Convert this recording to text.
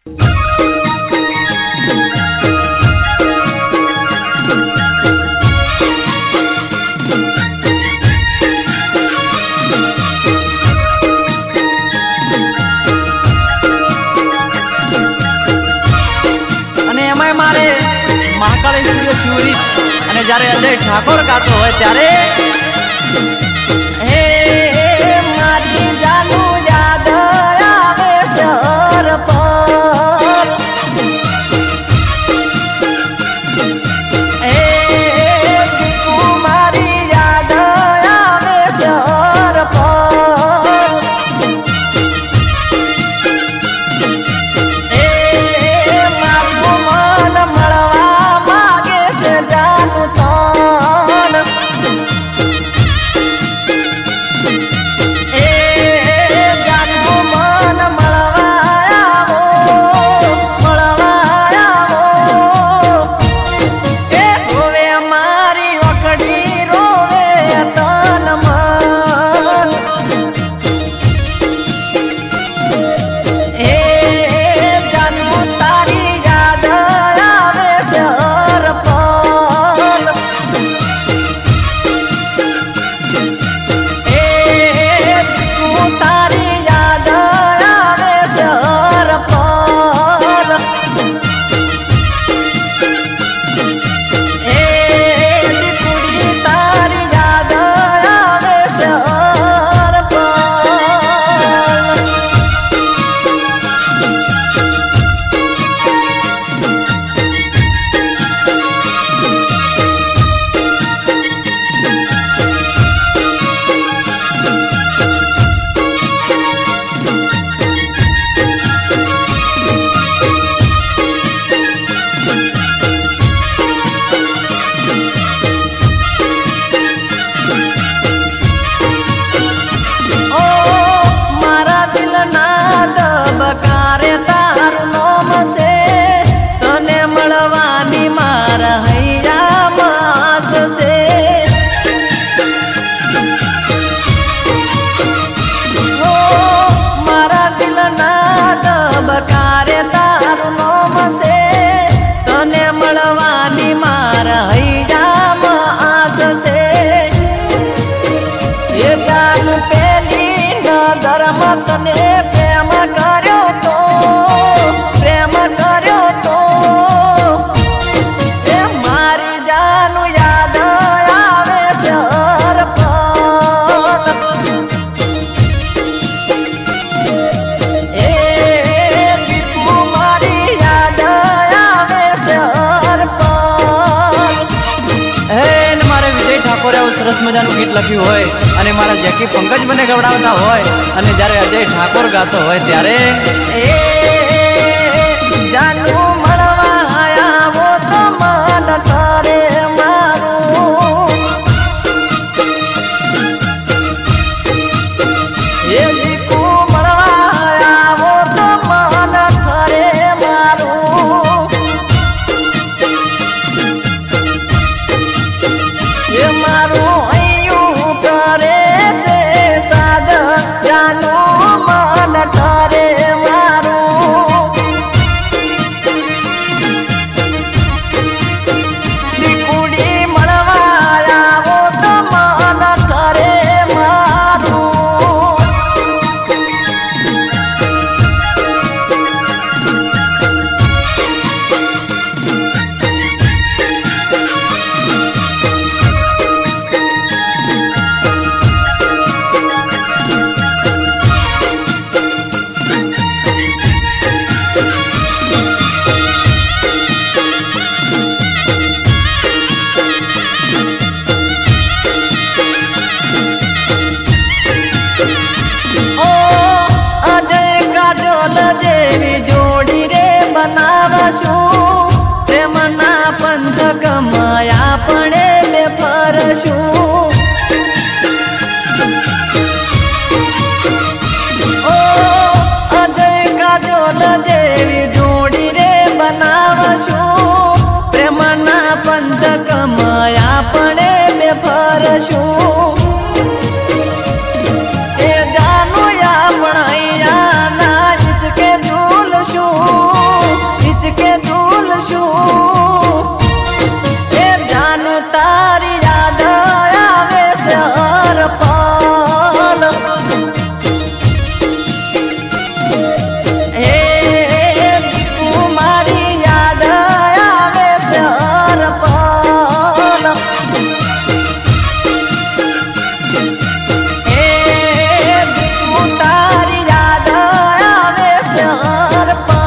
જ્યારે અજય ઠાકોર ગાતો હોય ત્યારે હે મારી જાનું યાદ આવે સર પર હે દીકુ મારી યાદ આવે સર પર હે મારું મન મળવા માગે છે જાનું तने प्रेम कर्यो तो ए मारी जानु याद आवे सर पर ए दीकु मारी याद आवे सर पर ए मारे विजय ठाकोरे आવું સરસ મજાનું ગીત લખ્યું હોય અને મારા જેકી પંકજ મને ગવડાવતા હોય અને જ્યારે અજય ઠાકોર ગાતો હોય ત્યારે એ જાનુ મળવા આવો તો મન ઠરે મારું એ દીકુ મળવા આવો તો મન ઠરે મારું એ મારું જાનું મન ઠરે મારું के दूल शू ए जानू तारी याद आवे से हर पल ए तुम्हारी याद आवे से हर पल ए तू तारी याद आवे से हर पल